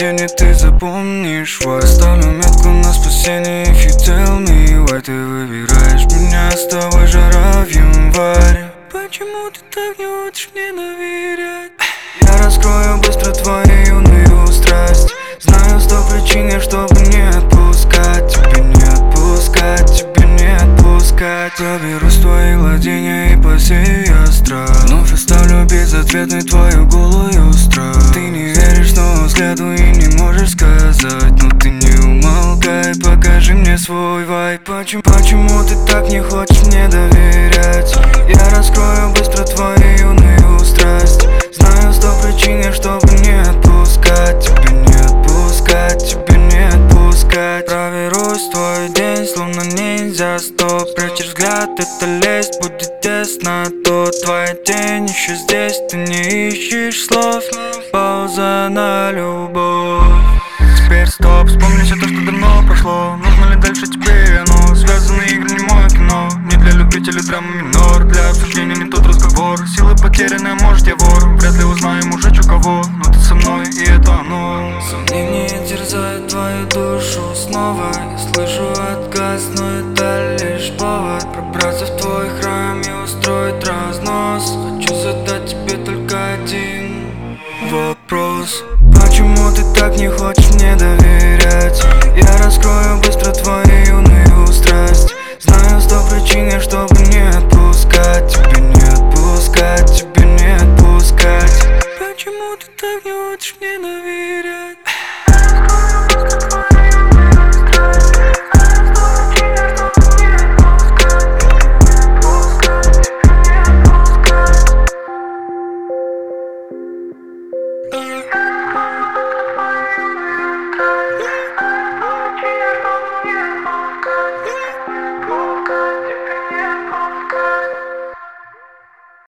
день, и ты запомнишь why. Ставлю метку на спасение, if you tell me why. Ты выбираешь меня, с тобой жара в январе. Почему ты так не хочешь мне доверять? Я раскрою быстро твою юную страсть. Знаю 100 причин, чтобы не отпускать. Тебя не отпускать, тебя не отпускать. Заберусь в твои владения и посею я страх. Вновь оставлю безответной твою голую страх. Ты не веришь, но взгляду и не можешь сказать. Но ты не умолкай, покажи мне свой вайб. Почему ты так не хочешь мне доверять? Я раскрою быстро твою юную страсть. Знаю 100 причин, чтобы не отпускать. Тебя не отпускать, тебя не отпускать. Проверусь в твой день, словно ниндзя. Стоп, прячешь взгляд, это лезть будет тесно. То твоя тень еще здесь, ты не ищешь слов. Пауза на любовь. Теперь стоп, вспомни все то, что давно прошло. Нужно ли дальше теперь оно? Связанные игры, не мое кино. Не для любителей драмы минор. Для обсуждения не тот разговор. Силы потеряны, может я вор. Вряд ли узнаем уже у кого. Но ты со мной, и это оно. Сомнения терзают твою душу снова. Я слышу отказ, но это лишь повод пробраться в твой храм и устроить разнос. Хочу задать тебе только один вопрос. Почему ты так не хочешь мне доверять? Я раскрою быстро твою юную страсть. Знаю 100 причин, чтобы не отпускать. Тебя не отпускать, тебя не отпускать. Почему ты так не хочешь мне доверять?